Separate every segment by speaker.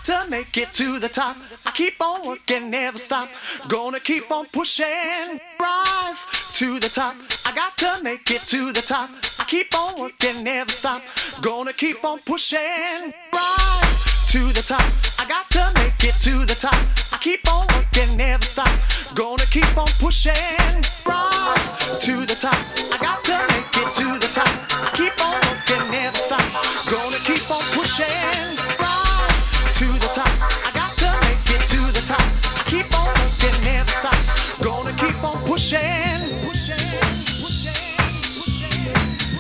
Speaker 1: got to make it to the top. I keep on working, never stop. Gonna keep on pushing, rise to the top. I got to make it to the top. I keep on working, never stop. Gonna keep on pushing, rise to the top. I got to make it to the top. I keep on working, never stop. Gonna keep on pushing, rise to the top. I got to make it to the top. I keep on working, never stop. Gonna keep on pushing, rise to the top. I got to make it to the top. I keep on working, never stop. Gonna keep on pushing, pushing, pushing, pushing,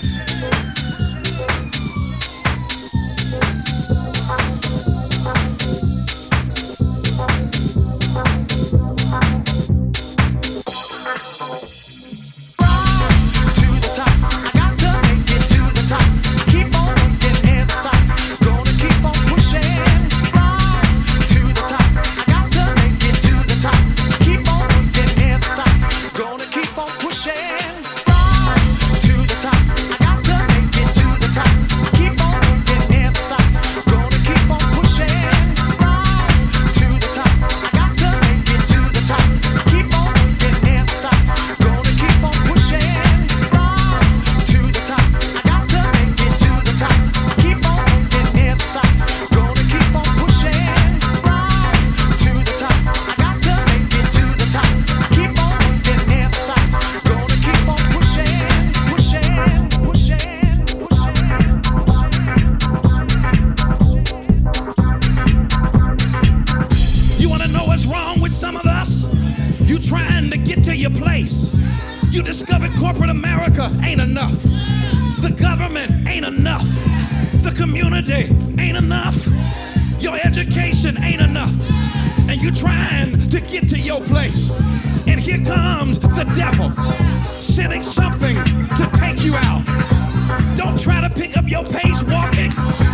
Speaker 2: You discovered corporate America ain't enough. The government ain't enough. The community ain't enough. Your education ain't enough. And you're trying to get to your place. And here comes the devil, sending something to take you out. Don't try to pick up your pace walking,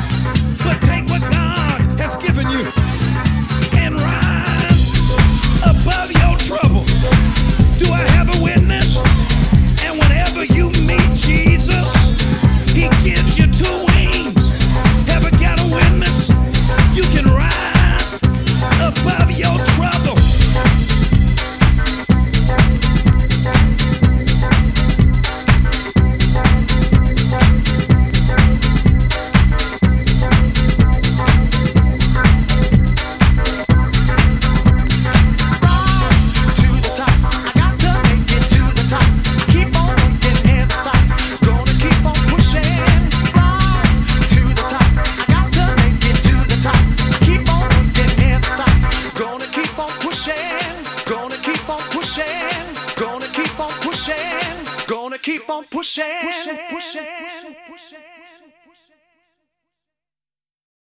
Speaker 2: but take what God has given you and rise above your trouble. Do I have a witness? And whenever you meet Jesus, he gives you two wings. Ever got a witness? You can rise above your trouble.
Speaker 1: Gonna keep on pushing, pushing, pushing, pushing.